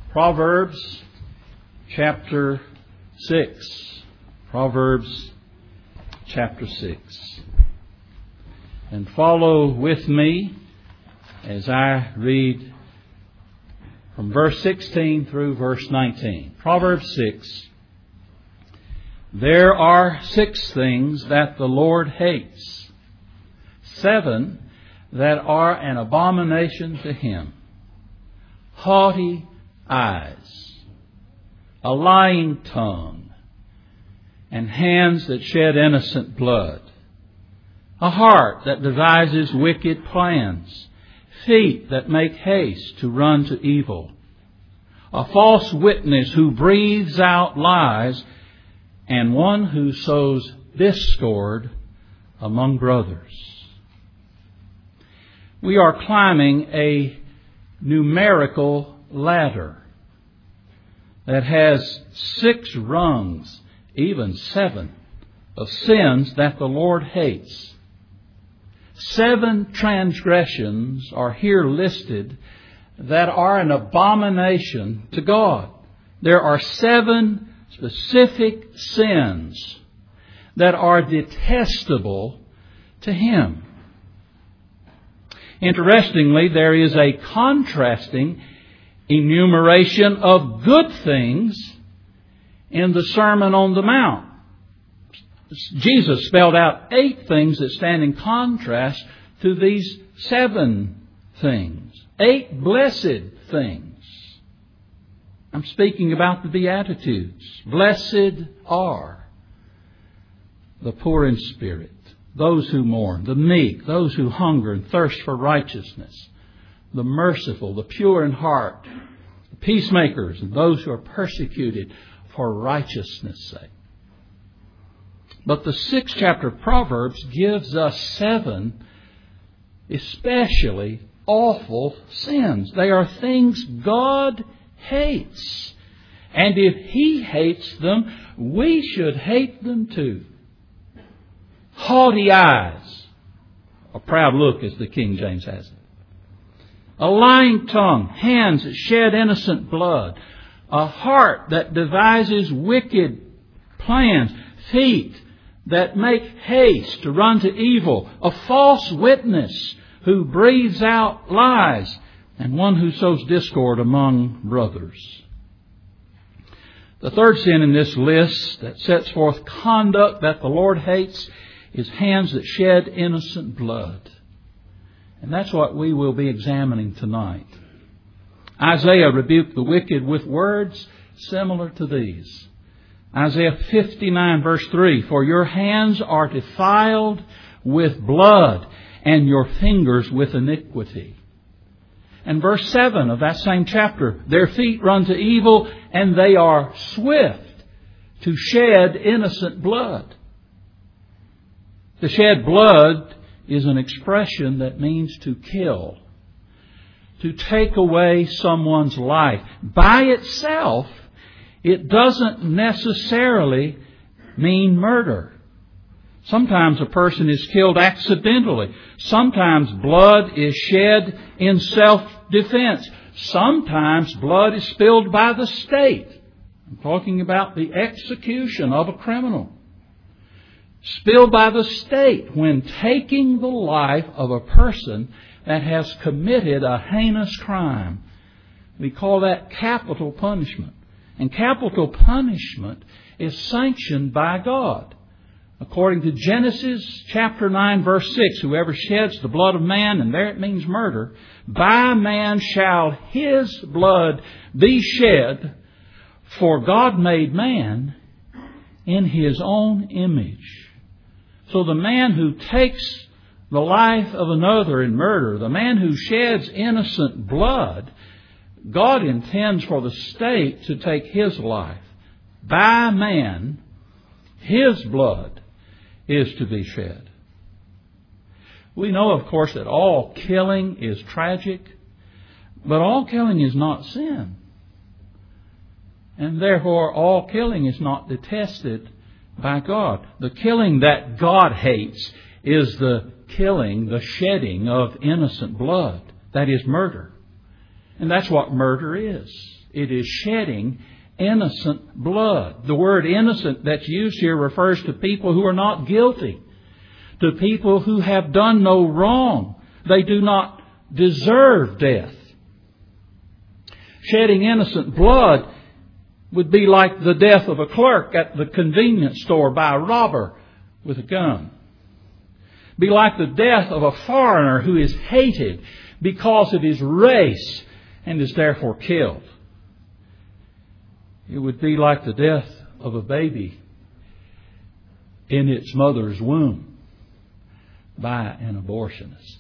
Proverbs chapter 6. Proverbs chapter 6. And follow with me as I read from verse 16 through verse 19. Proverbs 6. There are 6 things that the Lord hates, 7 that are an abomination to Him. Haughty eyes, a lying tongue, and hands that shed innocent blood, a heart that devises wicked plans, feet that make haste to run to evil, a false witness who breathes out lies, and one who sows discord among brothers. We are climbing a numerical ladder that has 6 rungs, even 7, of sins that the Lord hates. 7 transgressions are here listed that are an abomination to God. There are 7 specific sins that are detestable to Him. Interestingly, there is a contrasting enumeration of good things in the Sermon on the Mount. Jesus spelled out 8 things that stand in contrast to these 7 things. 8 blessed things. I'm speaking about the Beatitudes. Blessed are the poor in spirit, those who mourn, the meek, those who hunger and thirst for righteousness, the merciful, the pure in heart, the peacemakers, and those who are persecuted for righteousness' sake. But the 6th chapter of Proverbs gives us 7 especially awful sins. They are things God hates. And if He hates them, we should hate them too. Haughty eyes, a proud look as the King James has it. A lying tongue, hands that shed innocent blood, a heart that devises wicked plans, feet that make haste to run to evil, a false witness who breathes out lies, and one who sows discord among brothers. The 3rd sin in this list that sets forth conduct that the Lord hates is hands that shed innocent blood. And that's what we will be examining tonight. Isaiah rebuked the wicked with words similar to these. Isaiah 59 verse 3, "For your hands are defiled with blood, and your fingers with iniquity." And verse 7 of that same chapter, "Their feet run to evil, and they are swift to shed innocent blood." To shed blood is an expression that means to kill, to take away someone's life. By itself, it doesn't necessarily mean murder. Sometimes a person is killed accidentally. Sometimes blood is shed in self-defense. Sometimes blood is spilled by the state. I'm talking about the execution of a criminal. Spilled by the state when taking the life of a person that has committed a heinous crime. We call that capital punishment. And capital punishment is sanctioned by God. According to Genesis chapter 9 verse 6, "Whoever sheds the blood of man," and there it means murder, "by man shall his blood be shed, for God made man in His own image." So the man who takes the life of another in murder, the man who sheds innocent blood, God intends for the state to take his life. By man, his blood is to be shed. We know, of course, that all killing is tragic, but all killing is not sin. And therefore, all killing is not detested by God. The killing that God hates is the killing, the shedding of innocent blood. That is murder. And that's what murder is. It is shedding innocent blood. The word innocent that's used here refers to people who are not guilty, to people who have done no wrong. They do not deserve death. Shedding innocent blood would be like the death of a clerk at the convenience store by a robber with a gun. Be like the death of a foreigner who is hated because of his race and is therefore killed. It would be like the death of a baby in its mother's womb by an abortionist.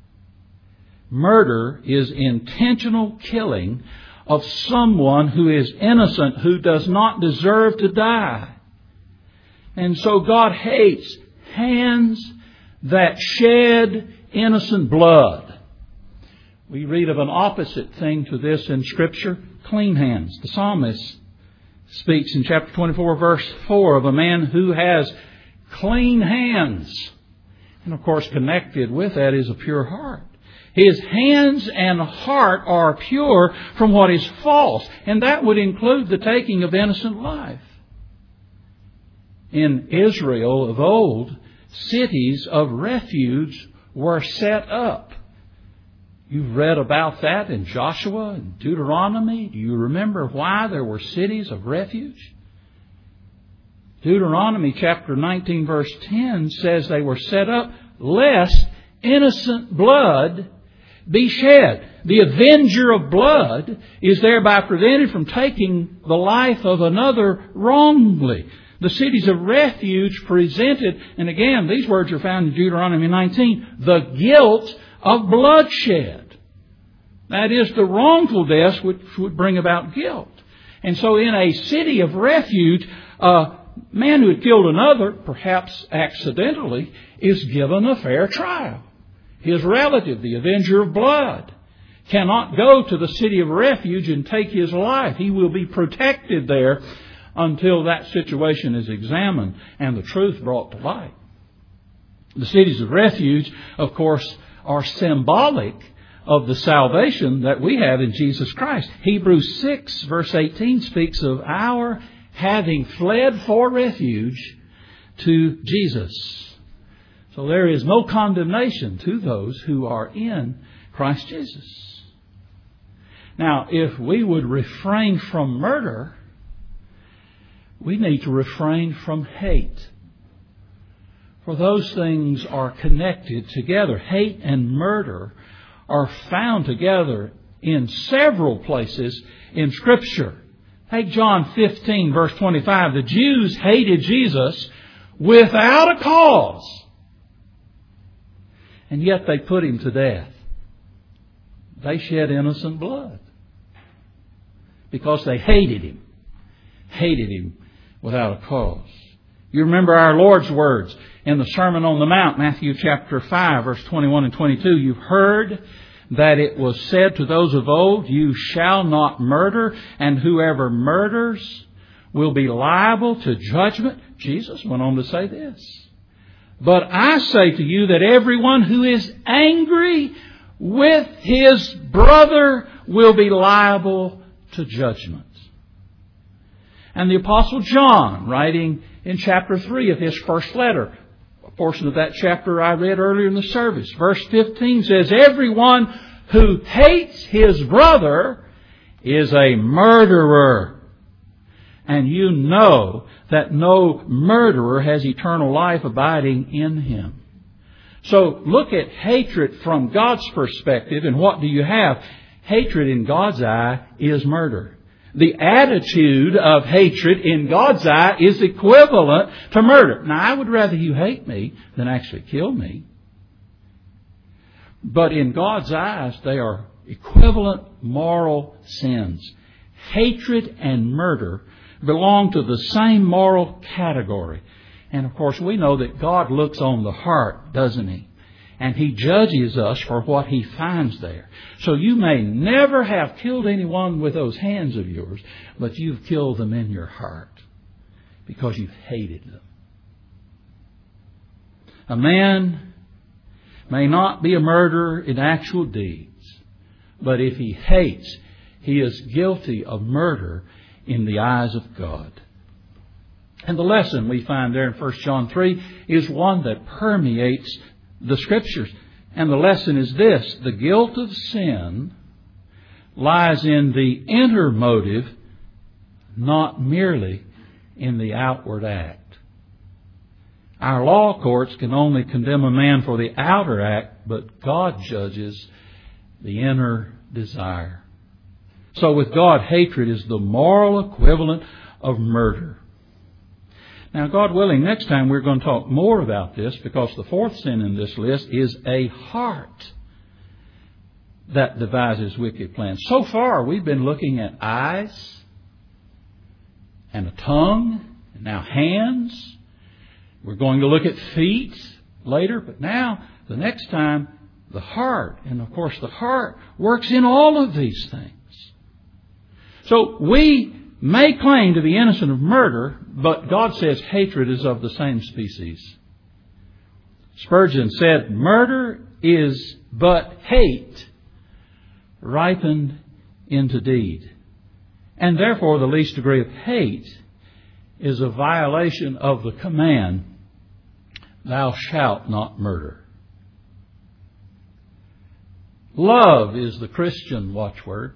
Murder is intentional killing of someone who is innocent, who does not deserve to die. And so God hates hands that shed innocent blood. We read of an opposite thing to this in Scripture, clean hands. The psalmist speaks in chapter 24, verse 4 of a man who has clean hands. And of course, connected with that is a pure heart. His hands and heart are pure from what is false. And that would include the taking of innocent life. In Israel of old, cities of refuge were set up. You've read about that in Joshua and Deuteronomy. Do you remember why there were cities of refuge? Deuteronomy chapter 19 verse 10 says they were set up lest innocent blood be shed. The avenger of blood is thereby prevented from taking the life of another wrongly. The cities of refuge presented, and again, these words are found in Deuteronomy 19, the guilt of bloodshed. That is, the wrongful death which would bring about guilt. And so in a city of refuge, a man who had killed another, perhaps accidentally, is given a fair trial. His relative, the avenger of blood, cannot go to the city of refuge and take his life. He will be protected there until that situation is examined and the truth brought to light. The cities of refuge, of course, are symbolic of the salvation that we have in Jesus Christ. Hebrews 6 verse 18 speaks of our having fled for refuge to Jesus. So there is no condemnation to those who are in Christ Jesus. Now, if we would refrain from murder, we need to refrain from hate. For those things are connected together. Hate and murder are found together in several places in Scripture. Take John 15, verse 25. The Jews hated Jesus without a cause. And yet they put him to death. They shed innocent blood. Because they hated him. Hated him without a cause. You remember our Lord's words in the Sermon on the Mount, Matthew chapter 5, verse 21 and 22. You've heard that it was said to those of old, you shall not murder, and whoever murders will be liable to judgment. Jesus went on to say this. But I say to you that everyone who is angry with his brother will be liable to judgment. And the Apostle John, writing in chapter 3 of his first letter, a portion of that chapter I read earlier in the service, verse 15 says, everyone who hates his brother is a murderer. And you know that no murderer has eternal life abiding in him. So look at hatred from God's perspective, and what do you have? Hatred in God's eye is murder. The attitude of hatred in God's eye is equivalent to murder. Now, I would rather you hate me than actually kill me. But in God's eyes, they are equivalent moral sins. Hatred and murder belong to the same moral category. And of course, we know that God looks on the heart, doesn't He? And He judges us for what He finds there. So you may never have killed anyone with those hands of yours, but you've killed them in your heart because you've hated them. A man may not be a murderer in actual deeds, but if he hates, he is guilty of murder in the eyes of God. And the lesson we find there in 1 John 3 is one that permeates the Scriptures. And the lesson is this: the guilt of sin lies in the inner motive, not merely in the outward act. Our law courts can only condemn a man for the outer act, but God judges the inner desire. So with God, hatred is the moral equivalent of murder. Now, God willing, next time we're going to talk more about this, because the fourth sin in this list is a heart that devises wicked plans. So far, we've been looking at eyes and a tongue, and now hands. We're going to look at feet later, but now, the next time, the heart. And of course, the heart works in all of these things. So we may claim to be innocent of murder, but God says hatred is of the same species. Spurgeon said, "Murder is but hate ripened into deed." And therefore, the least degree of hate is a violation of the command, "Thou shalt not murder." Love is the Christian watchword,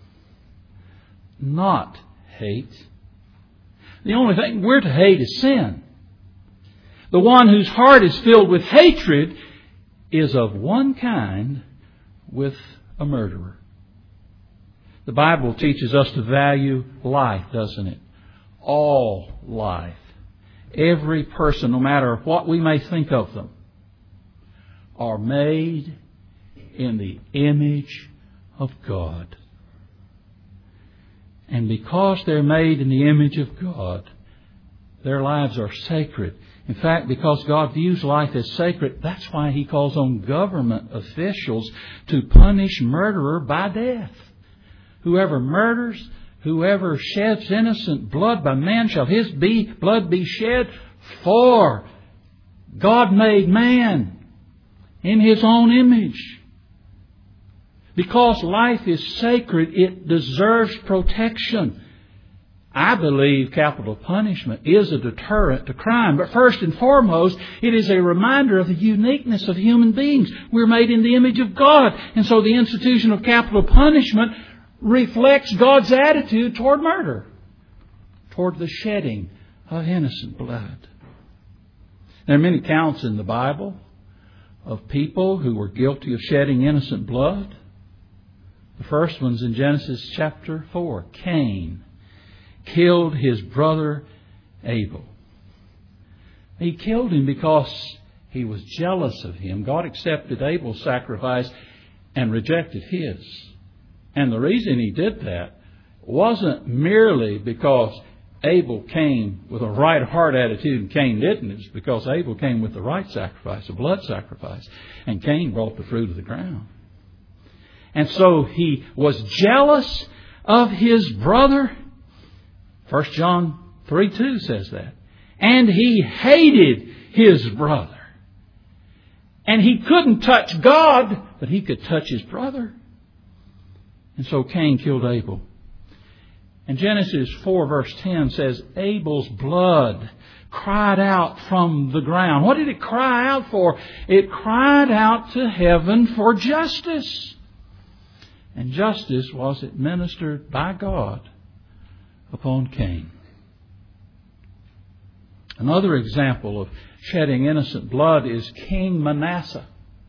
not hate. The only thing we're to hate is sin. The one whose heart is filled with hatred is of one kind with a murderer. The Bible teaches us to value life, doesn't it? All life. Every person, no matter what we may think of them, are made in the image of God. And because they're made in the image of God, their lives are sacred. In fact, because God views life as sacred, that's why He calls on government officials to punish murderer by death. Whoever murders, whoever sheds innocent blood by man, shall his blood be shed, for God made man in His own image. Because life is sacred, it deserves protection. I believe capital punishment is a deterrent to crime. But first and foremost, it is a reminder of the uniqueness of human beings. We're made in the image of God. And so the institution of capital punishment reflects God's attitude toward murder, toward the shedding of innocent blood. There are many accounts in the Bible of people who were guilty of shedding innocent blood. The first one's in Genesis chapter 4. Cain killed his brother Abel. He killed him because he was jealous of him. God accepted Abel's sacrifice and rejected his. And the reason He did that wasn't merely because Abel came with a right heart attitude and Cain didn't. It's because Abel came with the right sacrifice, a blood sacrifice, and Cain brought the fruit of the ground. And so he was jealous of his brother. 1 John 3:2 says that. And he hated his brother. And he couldn't touch God, but he could touch his brother. And so Cain killed Abel. And Genesis 4 verse 10 says, Abel's blood cried out from the ground. What did it cry out for? It cried out to heaven for justice. And justice was administered by God upon Cain. Another example of shedding innocent blood is King Manasseh.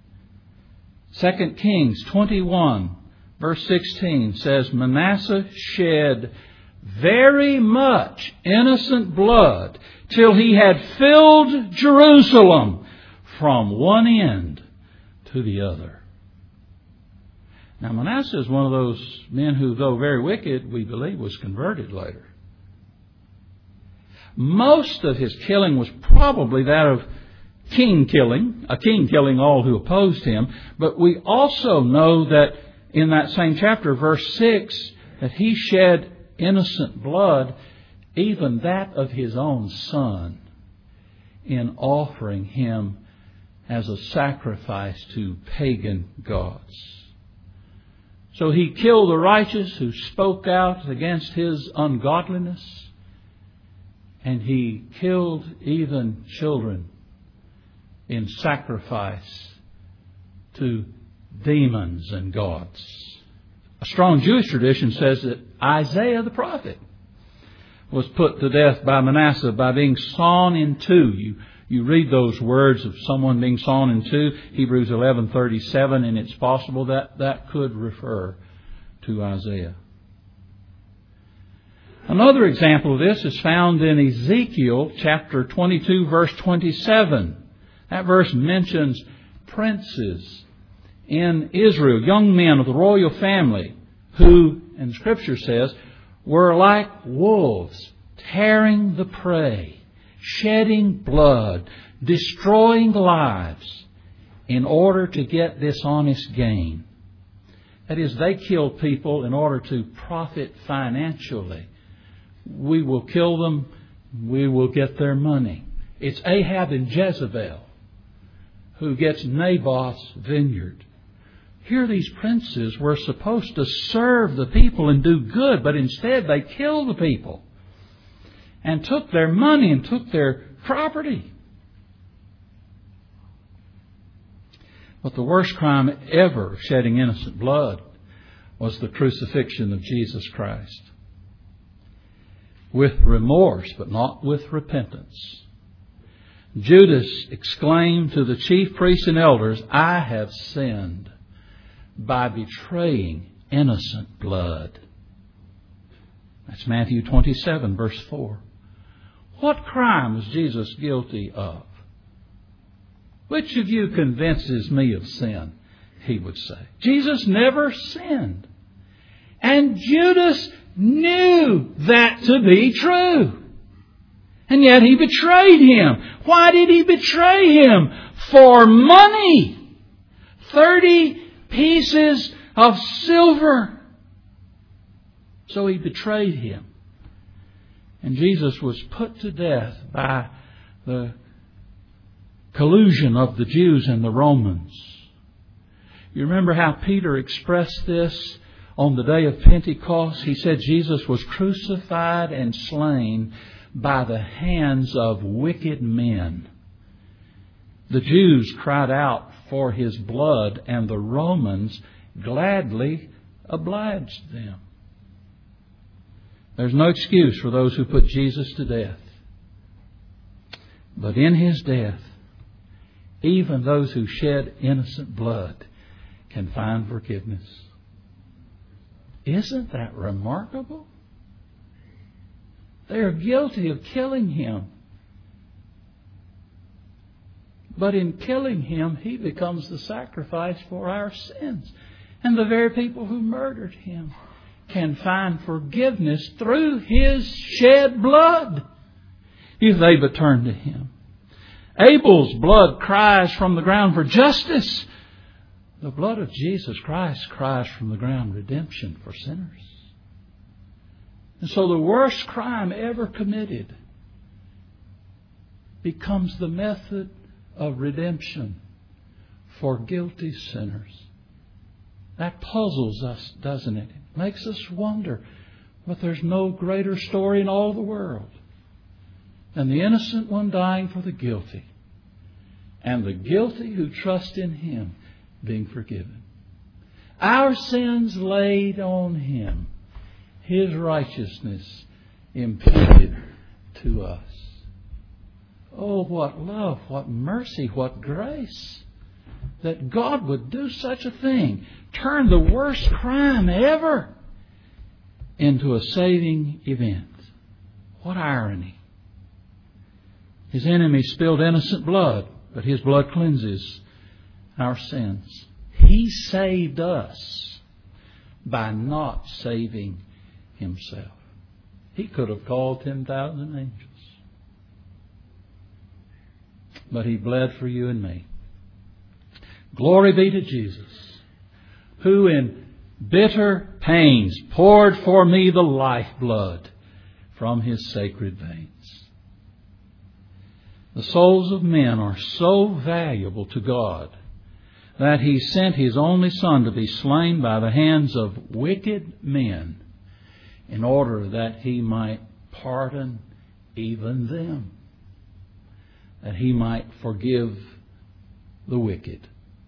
2 Kings 21 verse 16 says, Manasseh shed very much innocent blood till he had filled Jerusalem from one end to the other. Now, Manasseh is one of those men who, though very wicked, we believe was converted later. Most of his killing was probably that of king killing all who opposed him. But we also know that in that same chapter, verse 6, that he shed innocent blood, even that of his own son, in offering him as a sacrifice to pagan gods. So He killed the righteous who spoke out against His ungodliness. And He killed even children in sacrifice to demons and gods. A strong Jewish tradition says that Isaiah the prophet was put to death by Manasseh by being sawn in two. You read those words of someone being sawn in two, Hebrews 11:37, and it's possible that that could refer to Isaiah. Another example of this is found in Ezekiel chapter 22, verse 27. That verse mentions princes in Israel, young men of the royal family, who, and Scripture says, were like wolves, tearing the prey, shedding blood, destroying lives, in order to get dishonest gain. That is, they killed people in order to profit financially. We will kill them, we will get their money. It's Ahab and Jezebel who gets Naboth's vineyard. Here these princes were supposed to serve the people and do good, but instead they killed the people and took their money and took their property. But the worst crime ever, shedding innocent blood, was the crucifixion of Jesus Christ. With remorse, but not with repentance. Judas exclaimed to the chief priests and elders, "I have sinned by betraying innocent blood." That's Matthew 27, verse 4. What crime was Jesus guilty of? Which of you convinces me of sin? He would say. Jesus never sinned. And Judas knew that to be true. And yet he betrayed Him. Why did he betray Him? For money. 30 pieces of silver. So he betrayed Him. And Jesus was put to death by the collusion of the Jews and the Romans. You remember how Peter expressed this on the day of Pentecost? He said Jesus was crucified and slain by the hands of wicked men. The Jews cried out for His blood, and the Romans gladly obliged them. There's no excuse for those who put Jesus to death. But in His death, even those who shed innocent blood can find forgiveness. Isn't that remarkable? They are guilty of killing Him. But in killing Him, He becomes the sacrifice for our sins. And the very people who murdered Him can find forgiveness through His shed blood if they but turn to Him. Abel's blood cries from the ground for justice. The blood of Jesus Christ cries from the ground redemption for sinners. And so the worst crime ever committed becomes the method of redemption for guilty sinners. That puzzles us, doesn't it? It makes us wonder, but there's no greater story in all the world than the innocent one dying for the guilty, and the guilty who trust in Him being forgiven. Our sins laid on Him, His righteousness imputed to us. Oh, what love, what mercy, what grace, that God would do such a thing. Turn the worst crime ever into a saving event. What irony. His enemy spilled innocent blood, but His blood cleanses our sins. He saved us by not saving Himself. He could have called 10,000 angels. But He bled for you and me. Glory be to Jesus, who in bitter pains poured for me the lifeblood from His sacred veins. The souls of men are so valuable to God that He sent His only Son to be slain by the hands of wicked men in order that He might pardon even them, that He might forgive the wicked.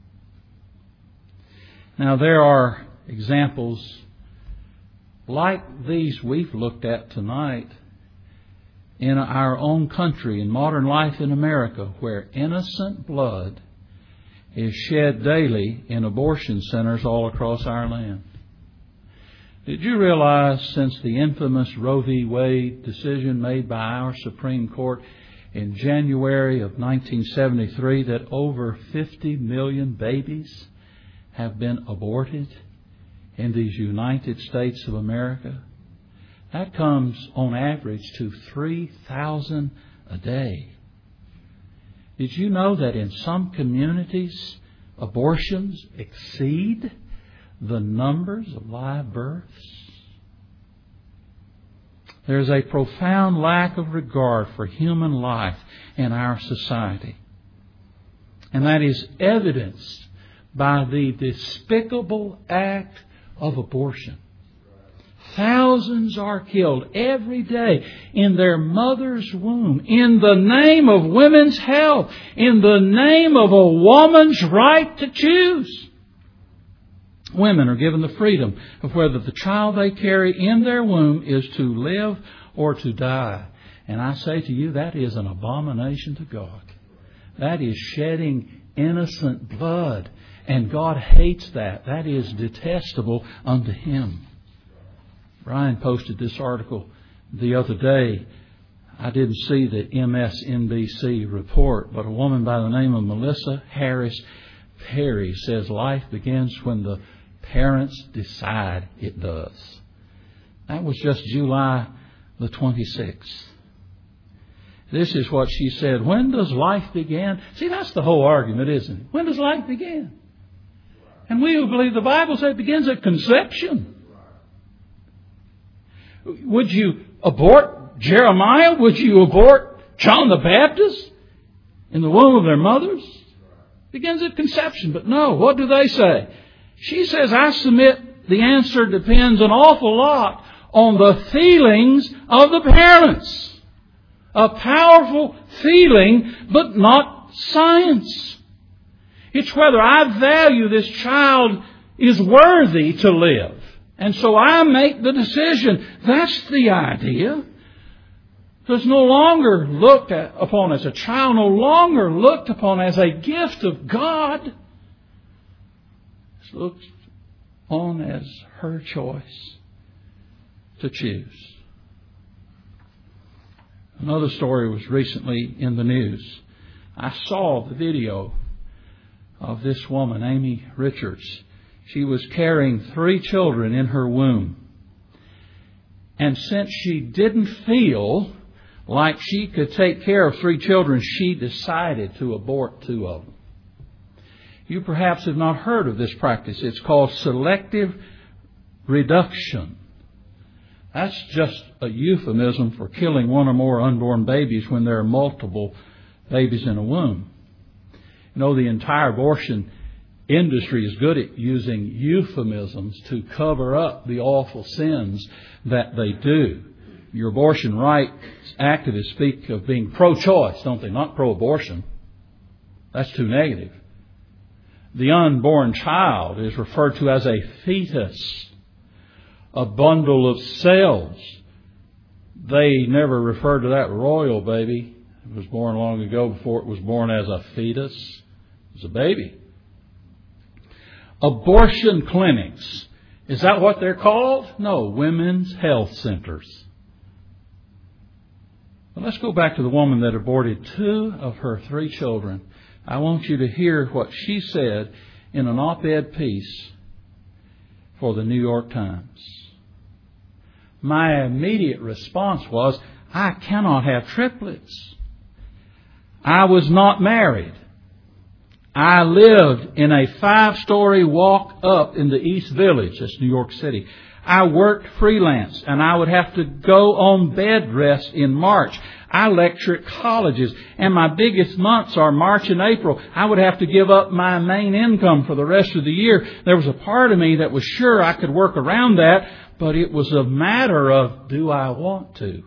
Now there are examples like these we've looked at tonight in our own country, in modern life in America, where innocent blood is shed daily in abortion centers all across our land. Did you realize since the infamous Roe v. Wade decision made by our Supreme Court in January of 1973 that over 50 million babies have been aborted in these United States of America? That comes on average to 3,000 a day. Did you know that in some communities, abortions exceed the numbers of live births? There's a profound lack of regard for human life in our society. And that is evidenced by the despicable act of abortion. Thousands are killed every day in their mother's womb in the name of women's health, in the name of a woman's right to choose. Women are given the freedom of whether the child they carry in their womb is to live or to die. And I say to you, that is an abomination to God. That is shedding innocent blood. And God hates that. That is detestable unto Him. Brian posted this article the other day. I didn't see the MSNBC report, but a woman by the name of Melissa Harris Perry says life begins when the parents decide it does. That was just July the 26th. This is what she said. When does life begin? See, that's the whole argument, isn't it? When does life begin? And we who believe the Bible says it begins at conception. Would you abort Jeremiah? Would you abort John the Baptist in the womb of their mothers? It begins at conception. But no, what do they say? She says, I submit the answer depends an awful lot on the feelings of the parents. A powerful feeling, but not science. It's whether I value this child is worthy to live. And so I make the decision. That's the idea. So it's no longer looked upon as a child, no longer looked upon as a gift of God. It's looked on as her choice to choose. Another story was recently in the news. I saw the video of this woman, Amy Richards. She was carrying 3 children in her womb. And since she didn't feel like she could take care of 3 children, she decided to abort 2 of them. You perhaps have not heard of this practice. It's called selective reduction. That's just a euphemism for killing 1 or more unborn babies when there are multiple babies in a womb. You know, the entire abortion industry is good at using euphemisms to cover up the awful sins that they do. Your abortion rights activists speak of being pro-choice, don't they? Not pro-abortion. That's too negative. The unborn child is referred to as a fetus, a bundle of cells. They never referred to that royal baby. It was born long ago before it was born as a fetus. It was a baby. Abortion clinics. Is that what they're called? No, women's health centers. But let's go back to the woman that aborted 2 of her 3 children. I want you to hear what she said in an op-ed piece for the New York Times. My immediate response was, I cannot have triplets. I was not married. I lived in a 5-story walk up in the East Village, that's New York City. I worked freelance, and I would have to go on bed rest in March. I lecture at colleges, and my biggest months are March and April. I would have to give up my main income for the rest of the year. There was a part of me that was sure I could work around that, but it was a matter of, do I want to?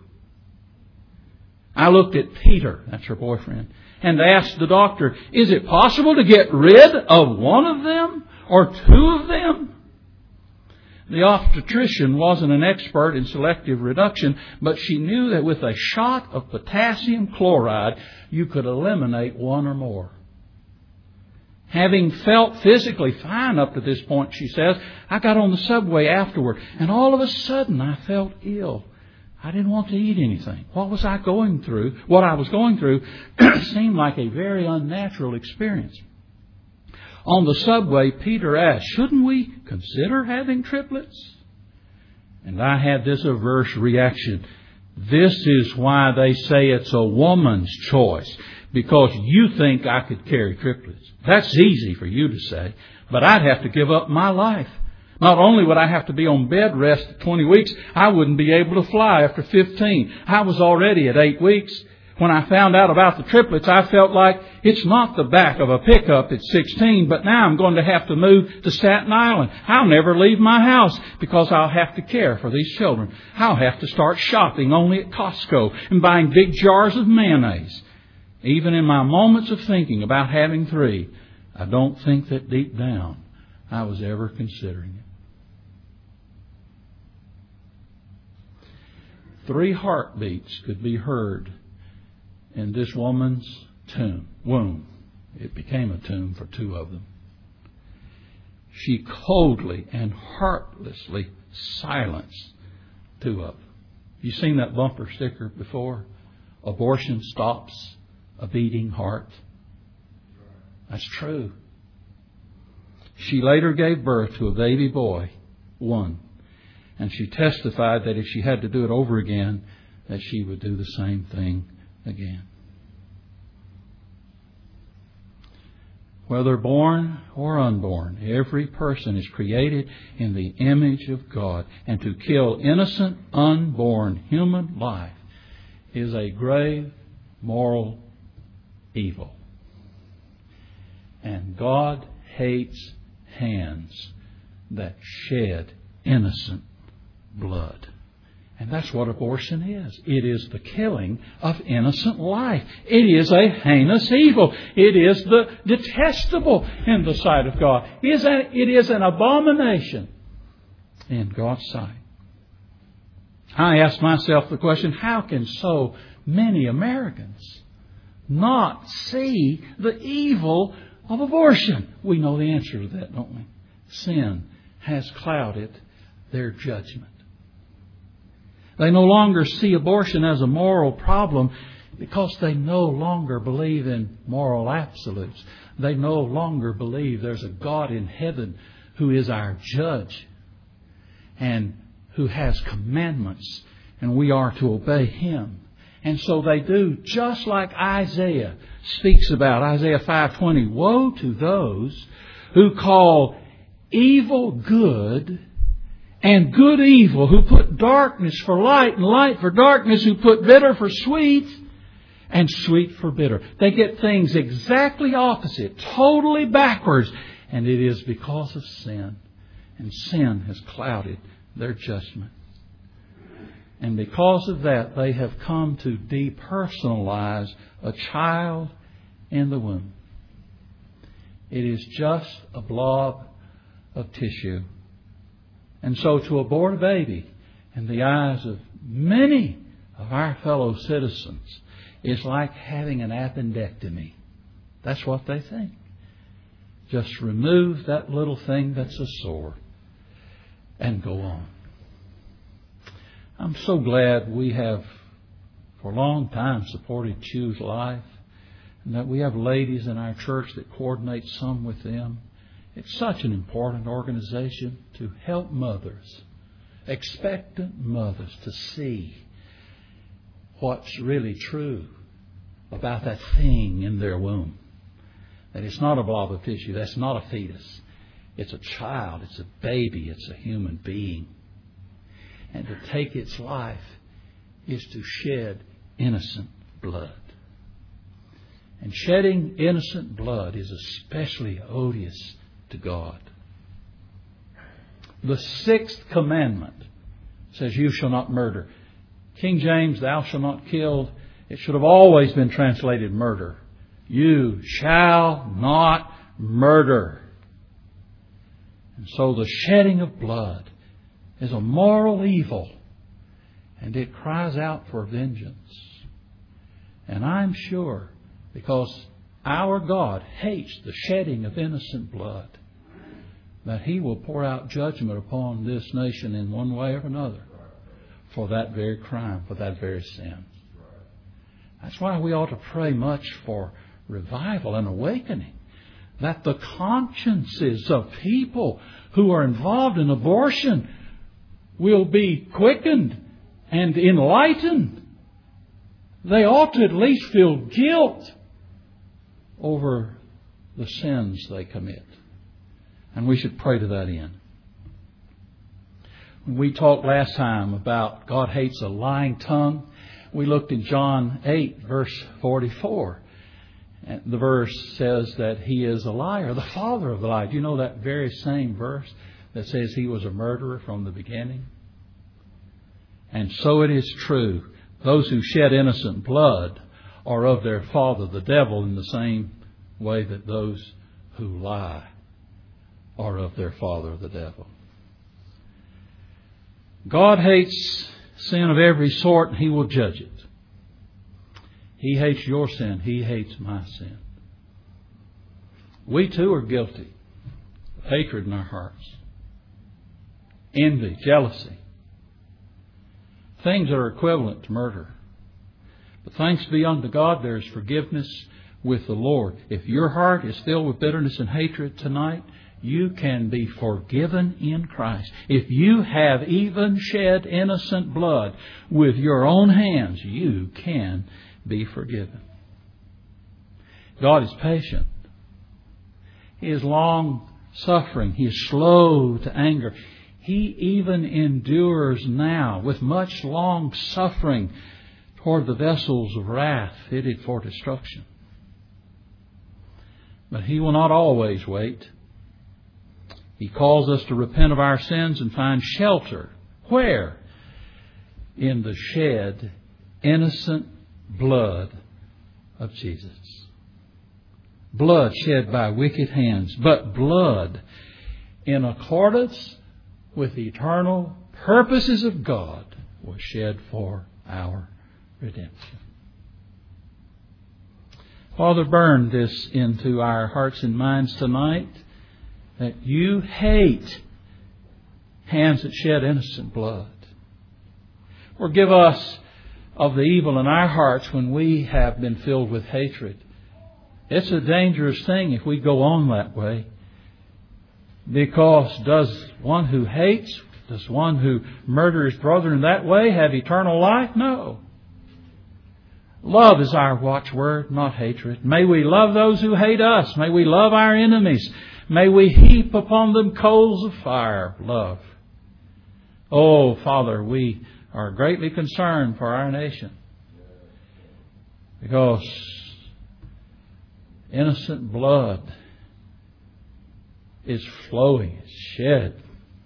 I looked at Peter, that's her boyfriend, and asked the doctor, is it possible to get rid of one of them or two of them? The obstetrician wasn't an expert in selective reduction, but she knew that with a shot of potassium chloride, you could eliminate one or more. Having felt physically fine up to this point, she says, I got on the subway afterward, and all of a sudden I felt ill. I didn't want to eat anything. What I was going through seemed like a very unnatural experience. On the subway, Peter asked, shouldn't we consider having triplets? And I had this averse reaction. This is why they say it's a woman's choice, because you think I could carry triplets. That's easy for you to say, but I'd have to give up my life. Not only would I have to be on bed rest at 20 weeks, I wouldn't be able to fly after 15. I was already at 8 weeks. When I found out about the triplets, I felt like it's not the back of a pickup at 16, but now I'm going to have to move to Staten Island. I'll never leave my house because I'll have to care for these children. I'll have to start shopping only at Costco and buying big jars of mayonnaise. Even in my moments of thinking about having 3, I don't think that deep down I was ever considering it. 3 heartbeats could be heard in this woman's womb. It became a tomb for 2 of them. She coldly and heartlessly silenced 2 of them. You seen that bumper sticker before? Abortion stops a beating heart. That's true. She later gave birth to a baby boy, 1. And she testified that if she had to do it over again, that she would do the same thing again. Whether born or unborn, every person is created in the image of God. And to kill innocent, unborn human life is a grave moral evil. And God hates hands that shed innocent blood. And that's what abortion is. It is the killing of innocent life. It is a heinous evil. It is the detestable in the sight of God. It is an abomination in God's sight. I ask myself the question, how can so many Americans not see the evil of abortion? We know the answer to that, don't we? Sin has clouded their judgment. They no longer see abortion as a moral problem because they no longer believe in moral absolutes. They no longer believe there's a God in heaven who is our judge and who has commandments, and we are to obey Him. And so they do just like Isaiah speaks about, Isaiah 5:20. Woe to those who call evil good and good evil, who put darkness for light and light for darkness, who put bitter for sweet and sweet for bitter. They get things exactly opposite, totally backwards. And it is because of sin. And sin has clouded their judgment. And because of that, they have come to depersonalize a child in the womb. It is just a blob of tissue. And so to abort a baby in the eyes of many of our fellow citizens is like having an appendectomy. That's what they think. Just remove that little thing that's a sore and go on. I'm so glad we have for a long time supported Choose Life, and that we have ladies in our church that coordinate some with them. It's such an important organization to help mothers, expectant mothers, to see what's really true about that thing in their womb. That it's not a blob of tissue. That's not a fetus. It's a child. It's a baby. It's a human being. and to take its life is to shed innocent blood. And shedding innocent blood is especially odious to God. The 6th commandment says, "You shall not murder." King James, "Thou shalt not kill." It should have always been translated murder. You shall not murder. And so the shedding of blood is a moral evil, and it cries out for vengeance. And I'm sure, because our God hates the shedding of innocent blood, that He will pour out judgment upon this nation in one way or another for that very crime, for that very sin. That's why we ought to pray much for revival and awakening, that the consciences of people who are involved in abortion will be quickened and enlightened. They ought to at least feel guilt over the sins they commit. And we should pray to that end. When we talked last time about God hates a lying tongue, we looked in John 8, verse 44. And the verse says that he is a liar, the father of the lie. Do you know that very same verse that says he was a murderer from the beginning? And so it is true. Those who shed innocent blood are of their father, the devil, in the same way that those who lie are of their father, the devil. God hates sin of every sort, and He will judge it. He hates your sin. He hates my sin. We too are guilty of hatred in our hearts, envy, jealousy, things that are equivalent to murder. But thanks be unto God, there is forgiveness with the Lord. If your heart is filled with bitterness and hatred tonight, you can be forgiven in Christ. If you have even shed innocent blood with your own hands, you can be forgiven. God is patient. He is long suffering. He is slow to anger. He even endures now with much long suffering toward the vessels of wrath fitted for destruction. But He will not always wait. He calls us to repent of our sins and find shelter. Where? In the shed, innocent blood of Jesus. Blood shed by wicked hands, but blood in accordance with the eternal purposes of God was shed for our redemption. Father, burn this into our hearts and minds tonight, that You hate hands that shed innocent blood. Forgive us of the evil in our hearts when we have been filled with hatred. It's a dangerous thing if we go on that way. Because does one who hates, does one who murders his brother in that way have eternal life? No. Love is our watchword, not hatred. May we love those who hate us. May we love our enemies. May we heap upon them coals of fire, love. Oh, Father, we are greatly concerned for our nation, because innocent blood is flowing, it's shed.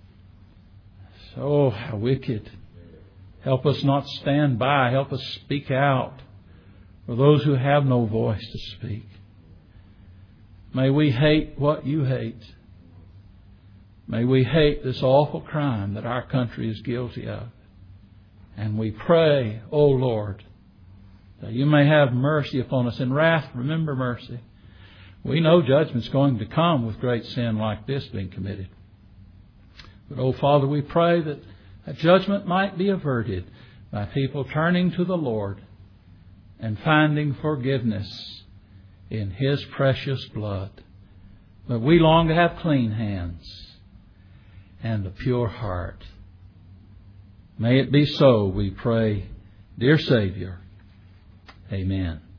So how wicked. Help us not stand by. Help us speak out for those who have no voice to speak. May we hate what You hate. May we hate this awful crime that our country is guilty of. And we pray, O Lord, that You may have mercy upon us. In wrath, remember mercy. We know judgment's going to come with great sin like this being committed. But, oh Father, we pray that a judgment might be averted by people turning to the Lord and finding forgiveness in His precious blood. But we long to have clean hands and a pure heart. May it be so, we pray, dear Savior. Amen.